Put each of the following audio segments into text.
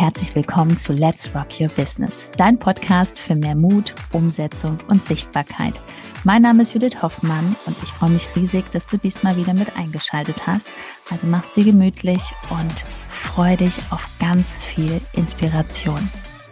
herzlich willkommen zu Let's Rock Your Business, dein Podcast für mehr Mut, Umsetzung und Sichtbarkeit. Mein Name ist Judith Hoffmann und ich freue mich riesig, dass du diesmal wieder mit eingeschaltet hast. Also mach's dir gemütlich und freu dich auf ganz viel Inspiration.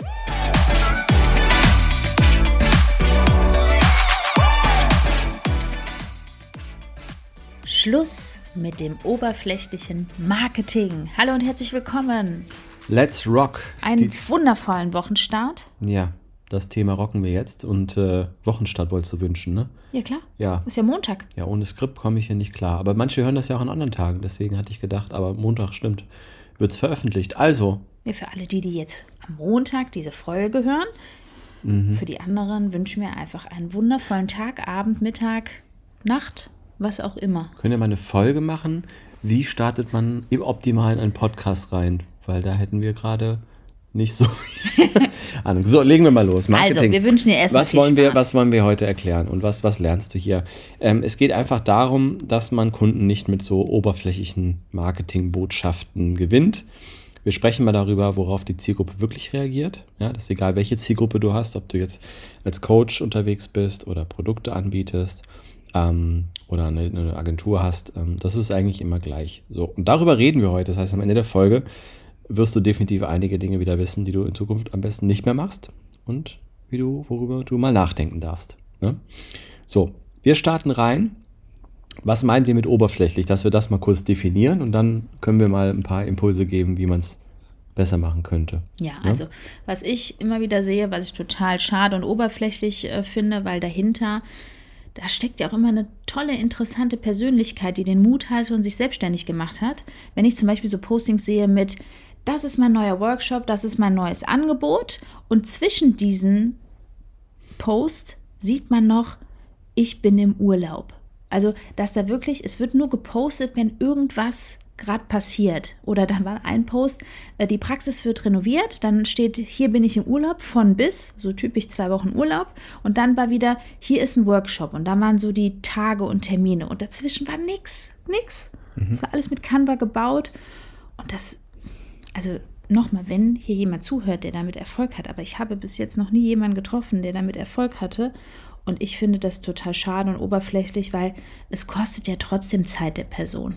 Schluss mit dem oberflächlichen Marketing. Hallo und herzlich willkommen. Let's rock. Einen wundervollen Wochenstart. Ja, das Thema rocken wir jetzt und Wochenstart wolltest du wünschen, ne? Ja, klar. Ja. Ist ja Montag. Ja, ohne Skript komme ich hier nicht klar. Aber manche hören das ja auch an anderen Tagen, deswegen hatte ich gedacht, aber Montag stimmt, wird es veröffentlicht. Also. Ja, für alle, die jetzt am Montag diese Folge hören, für die anderen wünschen wir einfach einen wundervollen Tag, Abend, Mittag, Nacht, was auch immer. Können wir mal eine Folge machen? Wie startet man optimal in einen Podcast rein? Weil da hätten wir gerade nicht so Ahnung. So, legen wir mal los. Marketing. Also, wir wünschen dir erstmal viel Spaß. Was wollen wir heute erklären und was lernst du hier? Es geht einfach darum, dass man Kunden nicht mit so oberflächlichen Marketingbotschaften gewinnt. Wir sprechen mal darüber, worauf die Zielgruppe wirklich reagiert. Ja, das ist egal, welche Zielgruppe du hast, ob du jetzt als Coach unterwegs bist oder Produkte anbietest oder eine Agentur hast. Das ist eigentlich immer gleich. So, und darüber reden wir heute. Das heißt, am Ende der Folge wirst du definitiv einige Dinge wieder wissen, die du in Zukunft am besten nicht mehr machst und worüber du mal nachdenken darfst. Ne? So, wir starten rein. Was meinen wir mit oberflächlich? Dass wir das mal kurz definieren und dann können wir mal ein paar Impulse geben, wie man es besser machen könnte. Ja, also was ich immer wieder sehe, was ich total schade und oberflächlich finde, weil dahinter, da steckt ja auch immer eine tolle, interessante Persönlichkeit, die den Mut hatte und sich selbstständig gemacht hat. Wenn ich zum Beispiel so Postings sehe mit, das ist mein neuer Workshop, das ist mein neues Angebot und zwischen diesen Posts sieht man noch, ich bin im Urlaub. Also, dass da wirklich, es wird nur gepostet, wenn irgendwas gerade passiert. Oder dann war ein Post, die Praxis wird renoviert, dann steht, hier bin ich im Urlaub, von bis, so typisch 2 Wochen Urlaub. Und dann war wieder, hier ist ein Workshop. Und da waren so die Tage und Termine. Und dazwischen war nix. Das war alles mit Canva gebaut. Und das, also nochmal, wenn hier jemand zuhört, der damit Erfolg hat, aber ich habe bis jetzt noch nie jemanden getroffen, der damit Erfolg hatte. Und ich finde das total schade und oberflächlich, weil es kostet ja trotzdem Zeit der Person.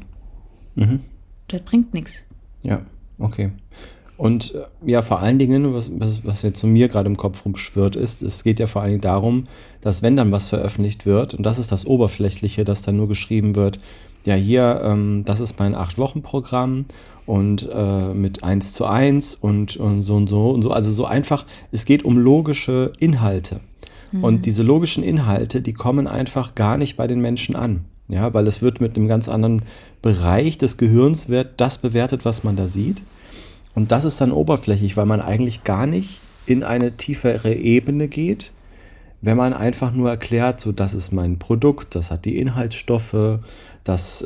Das bringt nichts. Ja, okay. Und ja, vor allen Dingen, was jetzt so mir gerade im Kopf rumschwirrt, ist, es geht ja vor allen Dingen darum, dass wenn dann was veröffentlicht wird, und das ist das Oberflächliche, dass dann nur geschrieben wird, ja hier, das ist mein 8-Wochen-Programm und mit 1:1 und so und so und so. Also so einfach, es geht um logische Inhalte. Und diese logischen Inhalte, die kommen einfach gar nicht bei den Menschen an. Ja, weil es wird mit einem ganz anderen Bereich des Gehirns wird das bewertet, was man da sieht. Und das ist dann oberflächlich, weil man eigentlich gar nicht in eine tiefere Ebene geht, wenn man einfach nur erklärt, so das ist mein Produkt, das hat die Inhaltsstoffe, das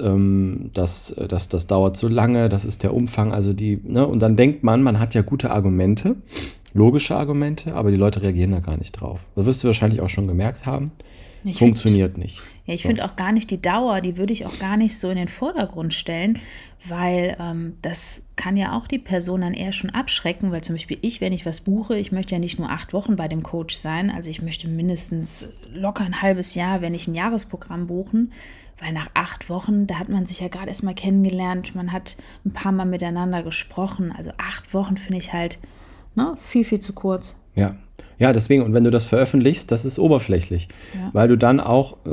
dauert so lange, das ist der Umfang, also und dann denkt man hat ja gute Argumente, logische Argumente, aber die Leute reagieren da gar nicht drauf. Das wirst du wahrscheinlich auch schon gemerkt haben. Funktioniert nicht. Ja, ich finde auch gar nicht die Dauer, die würde ich auch gar nicht so in den Vordergrund stellen, weil das kann ja auch die Person dann eher schon abschrecken, weil zum Beispiel wenn ich was buche, ich möchte ja nicht nur 8 Wochen bei dem Coach sein, also ich möchte mindestens locker ein halbes Jahr, wenn nicht ein Jahresprogramm buchen, weil nach 8 Wochen, da hat man sich ja gerade erst mal kennengelernt, man hat ein paar Mal miteinander gesprochen, also 8 Wochen finde ich halt viel, viel zu kurz. Ja, deswegen, und wenn du das veröffentlichst, das ist oberflächlich, weil du dann auch, da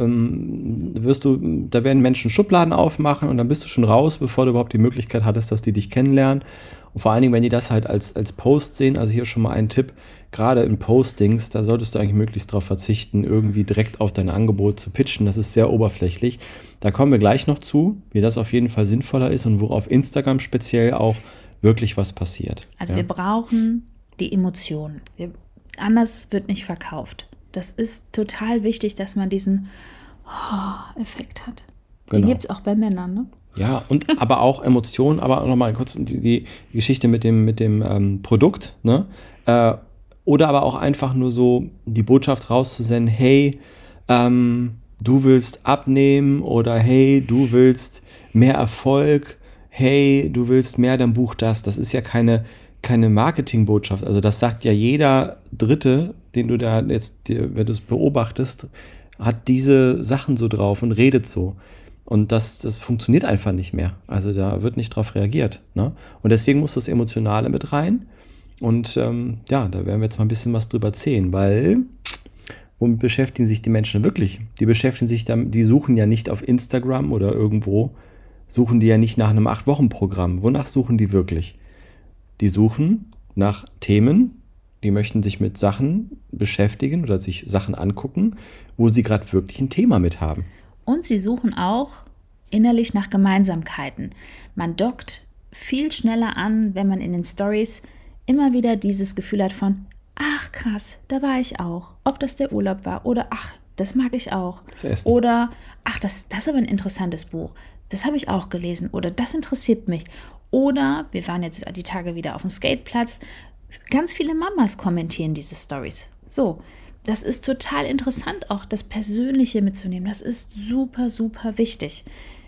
werden Menschen Schubladen aufmachen und dann bist du schon raus, bevor du überhaupt die Möglichkeit hattest, dass die dich kennenlernen. Und vor allen Dingen, wenn die das halt als Post sehen, also hier schon mal ein Tipp, gerade in Postings, da solltest du eigentlich möglichst darauf verzichten, irgendwie direkt auf dein Angebot zu pitchen, das ist sehr oberflächlich. Da kommen wir gleich noch zu, wie das auf jeden Fall sinnvoller ist und wo auf Instagram speziell auch wirklich was passiert. Also wir brauchen die Emotionen. Anders wird nicht verkauft. Das ist total wichtig, dass man diesen Effekt hat. Den gibt es auch bei Männern, ne? Ja, und aber auch Emotionen, aber auch nochmal kurz die Geschichte mit dem Produkt, ne? Oder aber auch einfach nur so die Botschaft rauszusenden, hey, du willst abnehmen oder hey, du willst mehr Erfolg, hey, du willst mehr, dann buch das. Das ist ja keine keine Marketingbotschaft. Also das sagt ja jeder Dritte, den du da jetzt, wenn du es beobachtest, hat diese Sachen so drauf und redet so. Und das funktioniert einfach nicht mehr. Also da wird nicht drauf reagiert. Ne? Und deswegen muss das Emotionale mit rein. Und da werden wir jetzt mal ein bisschen was drüber erzählen, weil womit beschäftigen sich die Menschen wirklich? Die suchen ja nicht auf Instagram oder irgendwo, suchen die ja nicht nach einem 8-Wochen-Programm. Wonach suchen die wirklich? Die suchen nach Themen, die möchten sich mit Sachen beschäftigen oder sich Sachen angucken, wo sie gerade wirklich ein Thema mit haben. Und sie suchen auch innerlich nach Gemeinsamkeiten. Man dockt viel schneller an, wenn man in den Stories immer wieder dieses Gefühl hat von, ach krass, da war ich auch. Ob das der Urlaub war oder ach, das mag ich auch. Oder ach, das ist aber ein interessantes Buch. Das habe ich auch gelesen oder das interessiert mich. Oder wir waren jetzt die Tage wieder auf dem Skateplatz. Ganz viele Mamas kommentieren diese Stories. So, das ist total interessant, auch das Persönliche mitzunehmen. Das ist super, super wichtig.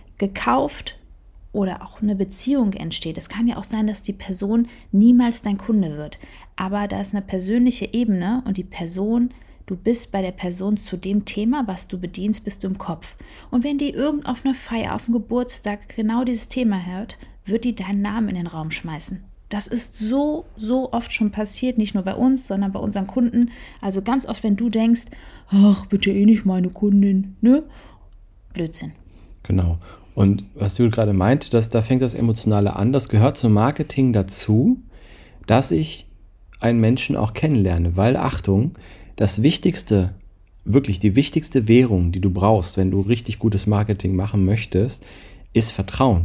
Gekauft oder auch eine Beziehung entsteht. Es kann ja auch sein, dass die Person niemals dein Kunde wird. Aber da ist eine persönliche Ebene und die Person, du bist bei der Person zu dem Thema, was du bedienst, bist du im Kopf. Und wenn die auf einer Feier, auf dem Geburtstag genau dieses Thema hört, wird die deinen Namen in den Raum schmeißen. Das ist so oft schon passiert, nicht nur bei uns, sondern bei unseren Kunden. Also ganz oft, wenn du denkst, ach, wird ja eh nicht meine Kundin, ne? Blödsinn. Genau. Und was du gerade meint, da fängt das Emotionale an, das gehört zum Marketing dazu, dass ich einen Menschen auch kennenlerne. Weil, Achtung, das Wichtigste, wirklich die wichtigste Währung, die du brauchst, wenn du richtig gutes Marketing machen möchtest, ist Vertrauen.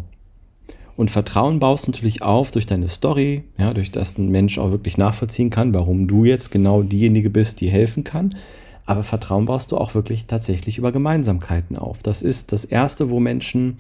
Und Vertrauen baust du natürlich auf durch deine Story, ja, durch das ein Mensch auch wirklich nachvollziehen kann, warum du jetzt genau diejenige bist, die helfen kann. Aber Vertrauen baust du auch wirklich tatsächlich über Gemeinsamkeiten auf. Das ist das Erste, wo Menschen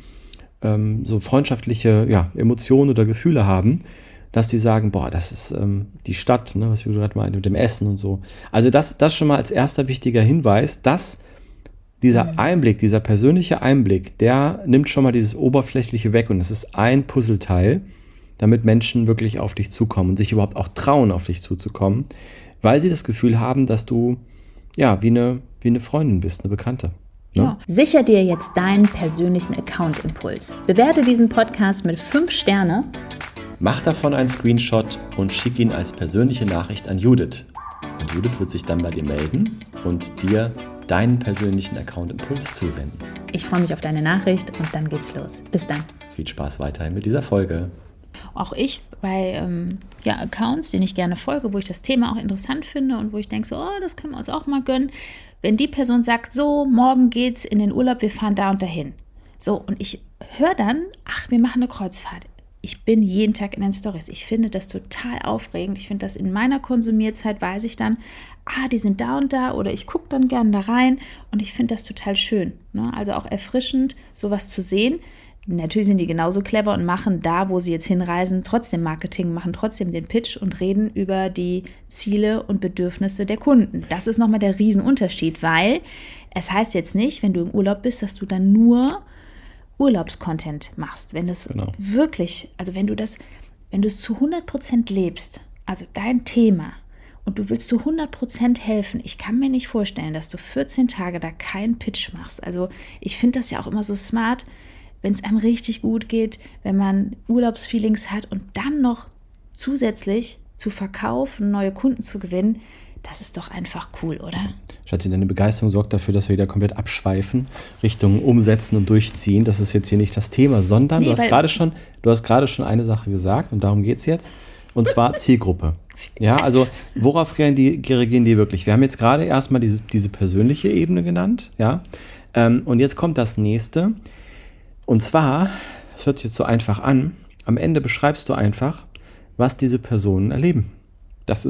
so freundschaftliche Emotionen oder Gefühle haben, dass sie sagen, boah, das ist die Stadt, ne, was wir gerade meinen, mit dem Essen und so. Also das schon mal als erster wichtiger Hinweis, dass dieser Einblick, dieser persönliche Einblick, der nimmt schon mal dieses Oberflächliche weg und es ist ein Puzzleteil, damit Menschen wirklich auf dich zukommen und sich überhaupt auch trauen, auf dich zuzukommen, weil sie das Gefühl haben, dass du wie eine Freundin bist, eine Bekannte. Ne? Ja. Sicher dir jetzt deinen persönlichen Account-Impuls. Bewerte diesen Podcast mit 5 Sterne. Mach davon einen Screenshot und schick ihn als persönliche Nachricht an Judith. Und Judith wird sich dann bei dir melden und dir deinen persönlichen Account-Impuls zusenden. Ich freue mich auf deine Nachricht und dann geht's los. Bis dann. Viel Spaß weiterhin mit dieser Folge. Auch ich bei Accounts, denen ich gerne folge, wo ich das Thema auch interessant finde und wo ich denke, so, oh, das können wir uns auch mal gönnen. Wenn die Person sagt, so, morgen geht's in den Urlaub, wir fahren da und dahin. So, und ich höre dann, ach, wir machen eine Kreuzfahrt. Ich bin jeden Tag in den Stories. Ich finde das total aufregend. Ich finde das in meiner Konsumierzeit, weiß ich dann, die sind da und da oder ich gucke dann gerne da rein und ich finde das total schön. Ne? Also auch erfrischend, sowas zu sehen. Natürlich sind die genauso clever und machen da, wo sie jetzt hinreisen, trotzdem Marketing, machen trotzdem den Pitch und reden über die Ziele und Bedürfnisse der Kunden. Das ist nochmal der Riesenunterschied, weil es heißt jetzt nicht, wenn du im Urlaub bist, dass du dann nur Urlaubscontent machst. Wenn das wirklich, also wenn du es zu 100% lebst, also dein Thema, und du willst zu 100% helfen, ich kann mir nicht vorstellen, dass du 14 Tage da keinen Pitch machst. Also ich finde das ja auch immer so smart, wenn es einem richtig gut geht, wenn man Urlaubsfeelings hat und dann noch zusätzlich zu verkaufen, neue Kunden zu gewinnen, das ist doch einfach cool, oder? Schatzi, deine Begeisterung sorgt dafür, dass wir wieder komplett abschweifen, Richtung Umsetzen und Durchziehen. Das ist jetzt hier nicht das Thema, sondern du hast gerade schon eine Sache gesagt und darum geht es jetzt. Und zwar Zielgruppe. Ja, also worauf reagieren die wirklich? Wir haben jetzt gerade erstmal diese persönliche Ebene genannt, ja. Und jetzt kommt das nächste. Und zwar, das hört sich jetzt so einfach an, am Ende beschreibst du einfach, was diese Personen erleben. That's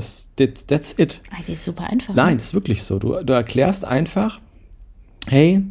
it. Eigentlich ist super einfach. Nein, das ist wirklich so. Du erklärst einfach, hey,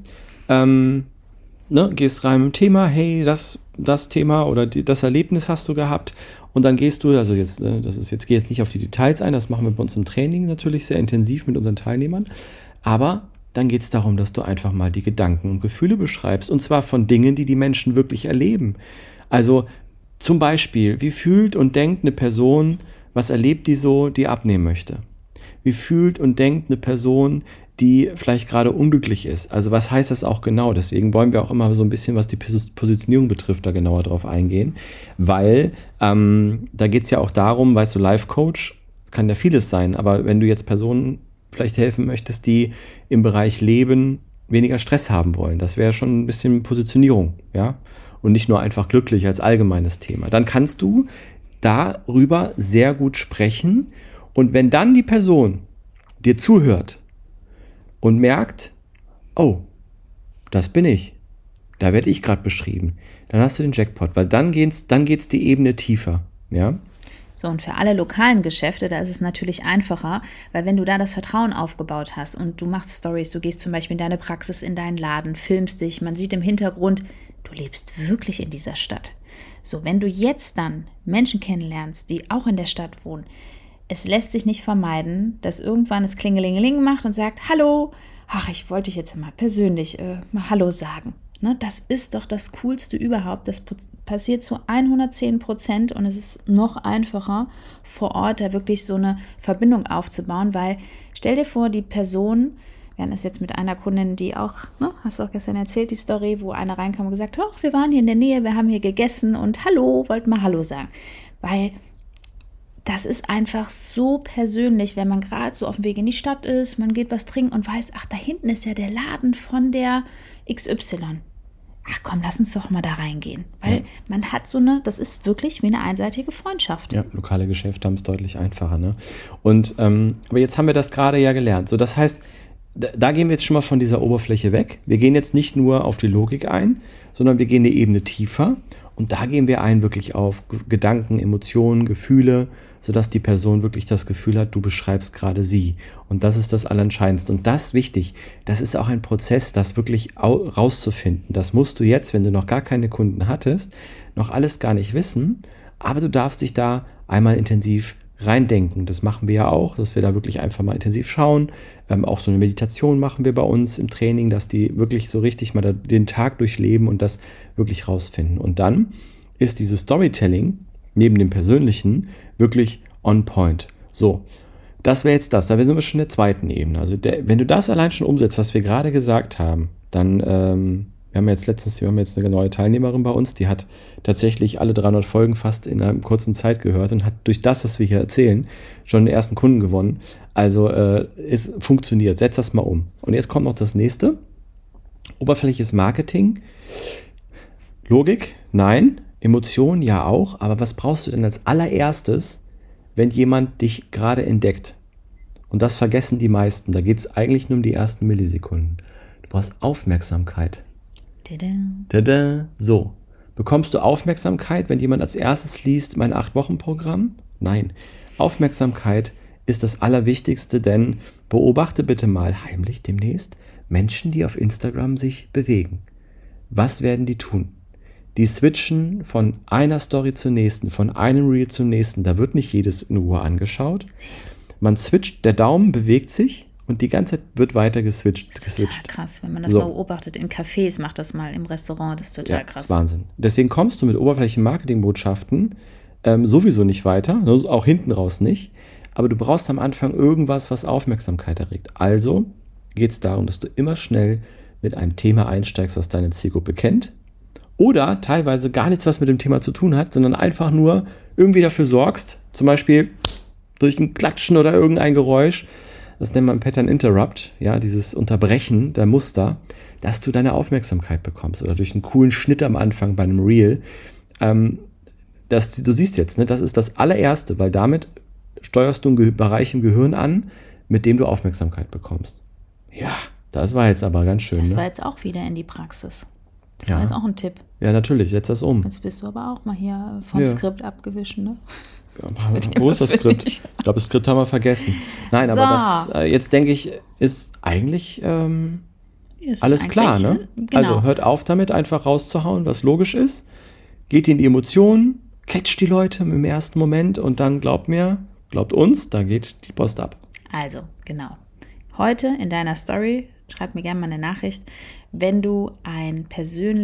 gehst rein im Thema, hey, das Thema oder das Erlebnis hast du gehabt und dann gehst du, also jetzt, gehe jetzt nicht auf die Details ein, das machen wir bei uns im Training natürlich sehr intensiv mit unseren Teilnehmern, aber dann geht es darum, dass du einfach mal die Gedanken und Gefühle beschreibst und zwar von Dingen, die Menschen wirklich erleben. Also zum Beispiel, wie fühlt und denkt eine Person, was erlebt die so, die abnehmen möchte? Wie fühlt und denkt eine Person, die vielleicht gerade unglücklich ist? Also was heißt das auch genau? Deswegen wollen wir auch immer so ein bisschen, was die Positionierung betrifft, da genauer drauf eingehen, weil da geht es ja auch darum, weißt du, Life Coach kann ja vieles sein, aber wenn du jetzt Personen vielleicht helfen möchtest, die im Bereich Leben weniger Stress haben wollen, das wäre schon ein bisschen Positionierung, ja, und nicht nur einfach glücklich als allgemeines Thema. Dann kannst du darüber sehr gut sprechen und wenn dann die Person dir zuhört und merkt, oh, das bin ich, da werde ich gerade beschrieben, dann hast du den Jackpot, weil dann geht's die Ebene tiefer, ja. So, und für alle lokalen Geschäfte, da ist es natürlich einfacher, weil wenn du da das Vertrauen aufgebaut hast und du machst Stories, du gehst zum Beispiel in deine Praxis, in deinen Laden, filmst dich, man sieht im Hintergrund, du lebst wirklich in dieser Stadt. So, wenn du jetzt dann Menschen kennenlernst, die auch in der Stadt wohnen, es lässt sich nicht vermeiden, dass irgendwann es Klingelingeling macht und sagt, hallo, ach, ich wollte dich jetzt mal persönlich mal Hallo sagen. Ne, das ist doch das Coolste überhaupt. Das passiert zu 110% und es ist noch einfacher, vor Ort da wirklich so eine Verbindung aufzubauen, weil stell dir vor, die Person, wir hatten das jetzt mit einer Kundin, die auch, ne, hast du auch gestern erzählt, die Story, wo einer reinkam und gesagt hat, wir waren hier in der Nähe, wir haben hier gegessen und hallo, wollten mal Hallo sagen. Weil das ist einfach so persönlich, wenn man gerade so auf dem Weg in die Stadt ist, man geht was trinken und weiß, ach, da hinten ist ja der Laden von der XY. Ach komm, lass uns doch mal da reingehen. Weil man hat so eine, das ist wirklich wie eine einseitige Freundschaft. Ja, lokale Geschäfte haben es deutlich einfacher, ne? Und, aber jetzt haben wir das gerade ja gelernt. So, das heißt, da gehen wir jetzt schon mal von dieser Oberfläche weg. Wir gehen jetzt nicht nur auf die Logik ein, sondern wir gehen eine Ebene tiefer. Und da gehen wir ein wirklich auf Gedanken, Emotionen, Gefühle, sodass die Person wirklich das Gefühl hat, du beschreibst gerade sie. Und das ist das Allerentscheidendste. Und das ist wichtig. Das ist auch ein Prozess, das wirklich rauszufinden. Das musst du jetzt, wenn du noch gar keine Kunden hattest, noch alles gar nicht wissen. Aber du darfst dich da einmal intensiv reindenken. Das machen wir ja auch, dass wir da wirklich einfach mal intensiv schauen. Auch so eine Meditation machen wir bei uns im Training, dass die wirklich so richtig mal den Tag durchleben und das wirklich rausfinden. Und dann ist dieses Storytelling neben dem Persönlichen wirklich on point. So, das wäre jetzt das. Da sind wir schon in der zweiten Ebene. Also wenn du das allein schon umsetzt, was wir gerade gesagt haben, dann, wir haben jetzt eine neue Teilnehmerin bei uns, die hat tatsächlich alle 300 Folgen fast in einer kurzen Zeit gehört und hat durch das, was wir hier erzählen, schon den ersten Kunden gewonnen. Also es funktioniert. Setz das mal um. Und jetzt kommt noch das nächste. Oberflächliches Marketing. Logik? Nein. Emotionen? Ja auch. Aber was brauchst du denn als allererstes, wenn jemand dich gerade entdeckt? Und das vergessen die meisten. Da geht es eigentlich nur um die ersten Millisekunden. Du brauchst Aufmerksamkeit. Tada. Tada. So. Bekommst du Aufmerksamkeit, wenn jemand als erstes liest mein 8-Wochen-Programm? Nein. Aufmerksamkeit ist das Allerwichtigste, denn beobachte bitte mal heimlich demnächst Menschen, die auf Instagram sich bewegen. Was werden die tun? Die switchen von einer Story zur nächsten, von einem Reel zum nächsten. Da wird nicht jedes in Ruhe angeschaut. Man switcht, der Daumen bewegt sich und die ganze Zeit wird weiter geswitcht. Total krass, wenn man das mal beobachtet. In Cafés macht das mal, im Restaurant, das ist total krass. Das ist Wahnsinn. Deswegen kommst du mit Oberflächen-Marketing-Botschaften sowieso nicht weiter, auch hinten raus nicht. Aber du brauchst am Anfang irgendwas, was Aufmerksamkeit erregt. Also geht es darum, dass du immer schnell mit einem Thema einsteigst, was deine Zielgruppe kennt. Oder teilweise gar nichts, was mit dem Thema zu tun hat, sondern einfach nur irgendwie dafür sorgst, zum Beispiel durch ein Klatschen oder irgendein Geräusch, das nennt man Pattern Interrupt, ja, dieses Unterbrechen der Muster, dass du deine Aufmerksamkeit bekommst oder durch einen coolen Schnitt am Anfang bei einem Reel. Du siehst jetzt, ne, das ist das allererste, weil damit steuerst du einen Bereich im Gehirn an, mit dem du Aufmerksamkeit bekommst. Ja, das war jetzt aber ganz schön. Das war jetzt auch wieder in die Praxis. Das war jetzt auch ein Tipp. Ja, natürlich, setz das um. Jetzt bist du aber auch mal hier vom Skript abgewischt, ne? Ja, wo ist das Skript? Ich glaube, das Skript haben wir vergessen. Nein, so. Aber das, jetzt denke ich, ist eigentlich alles klar, ne? Genau. Also hört auf damit, einfach rauszuhauen, was logisch ist. Geht in die Emotionen, catcht die Leute im ersten Moment und dann glaubt uns, da geht die Post ab. Also, genau. Heute in deiner Story, schreib mir gerne mal eine Nachricht, wenn du einen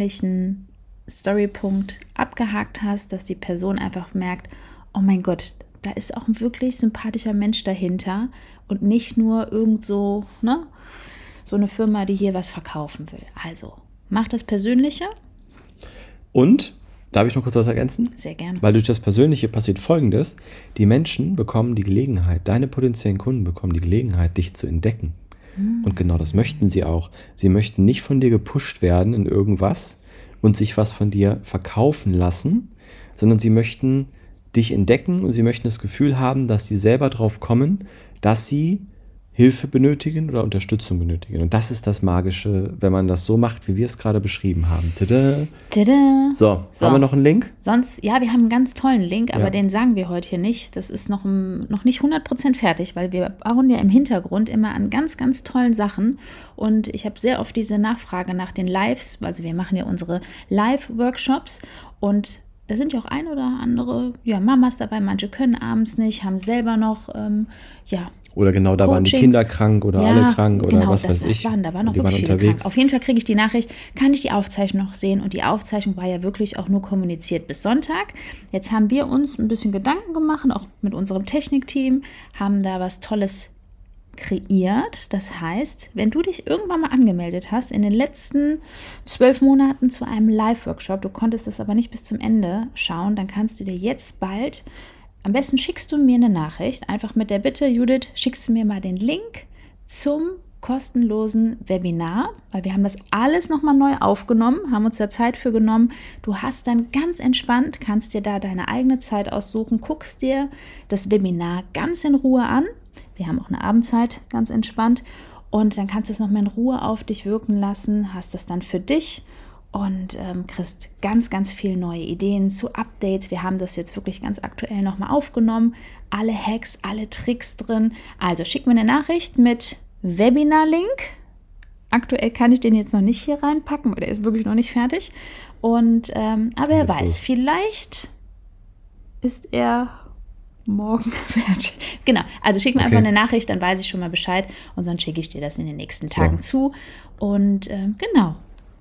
persönlichen Storypunkt abgehakt hast, dass die Person einfach merkt, oh mein Gott, da ist auch ein wirklich sympathischer Mensch dahinter und nicht nur irgend so, ne, so eine Firma, die hier was verkaufen will. Also, mach das Persönliche. Und, darf ich noch kurz was ergänzen? Sehr gerne. Weil durch das Persönliche passiert Folgendes: Die Menschen bekommen die Gelegenheit, deine potenziellen Kunden bekommen die Gelegenheit, dich zu entdecken. Und genau das möchten sie auch. Sie möchten nicht von dir gepusht werden in irgendwas und sich was von dir verkaufen lassen, sondern sie möchten dich entdecken und sie möchten das Gefühl haben, dass sie selber drauf kommen, dass sie Hilfe benötigen oder Unterstützung benötigen. Und das ist das Magische, wenn man das so macht, wie wir es gerade beschrieben haben. Tada. Tada. So, haben wir noch einen Link? Sonst, ja, wir haben einen ganz tollen Link, aber Ja. den sagen wir heute hier nicht. Das ist noch nicht 100% fertig, weil wir bauen ja im Hintergrund immer an ganz, ganz tollen Sachen. Und ich habe sehr oft diese Nachfrage nach den Lives, also wir machen ja unsere Live-Workshops und da sind ja auch ein oder andere Mamas dabei, manche können abends nicht, haben selber noch, Oder genau, da waren die Coachings. Kinder krank oder alle krank oder genau, was weiß ich. Da waren noch Die wirklich viele unterwegs. krank. Auf jeden Fall kriege ich die Nachricht, kann ich die Aufzeichnung noch sehen? Und die Aufzeichnung war ja wirklich auch nur kommuniziert bis Sonntag. Jetzt haben wir uns ein bisschen Gedanken gemacht, auch mit unserem Technikteam, haben da was Tolles kreiert. Das heißt, wenn du dich irgendwann mal angemeldet hast, in den letzten 12 Monaten zu einem Live-Workshop, du konntest das aber nicht bis zum Ende schauen, dann kannst du dir jetzt bald, am besten schickst du mir eine Nachricht, einfach mit der Bitte, Judith, schickst du mir mal den Link zum kostenlosen Webinar, weil wir haben das alles nochmal neu aufgenommen, haben uns da Zeit für genommen. Du hast dann ganz entspannt, kannst dir da deine eigene Zeit aussuchen, guckst dir das Webinar ganz in Ruhe an. Wir haben auch eine Abendzeit, ganz entspannt. Und dann kannst du es nochmal in Ruhe auf dich wirken lassen, hast das dann für dich und kriegst ganz, ganz viele neue Ideen zu Updates. Wir haben das jetzt wirklich ganz aktuell nochmal aufgenommen. Alle Hacks, alle Tricks drin. Also schick mir eine Nachricht mit Webinar-Link. Aktuell kann ich den jetzt noch nicht hier reinpacken, weil der ist wirklich noch nicht fertig. Und aber wer weiß, vielleicht ist er morgen fertig. Genau, also schick mir einfach eine Nachricht, dann weiß ich schon mal Bescheid und sonst schicke ich dir das in den nächsten Tagen zu. Und genau.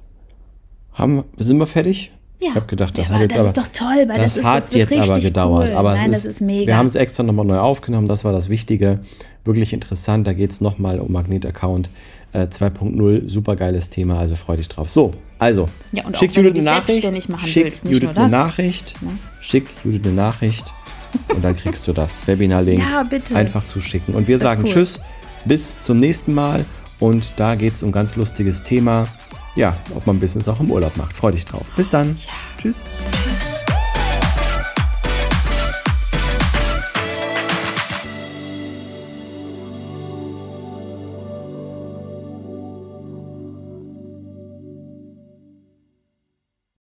Sind wir fertig? Ja. Ich habe gedacht, das Ja, hat jetzt aber... ist doch toll, weil das hat wird jetzt aber richtig gedauert. cool. Aber Nein, es das ist mega. Wir haben es extra nochmal neu aufgenommen, das war das Wichtige. Wirklich interessant, da geht es nochmal um Magnet-Account 2.0. Super geiles Thema, also freu dich drauf. So, also, Ja, und schick auch wenn Judith du eine dich Nachricht. selbstständig machen Schick willst, nicht Judith nur eine das. Nachricht. Ja. Schick Judith eine Nachricht. Und dann kriegst du das Webinar-Link Ja, bitte. einfach zuschicken. Und wir sagen cool. Tschüss, bis zum nächsten Mal. Und da geht es um ein ganz lustiges Thema. Ja, ob man Business auch im Urlaub macht. Freu dich drauf. Bis dann. Ja. Tschüss.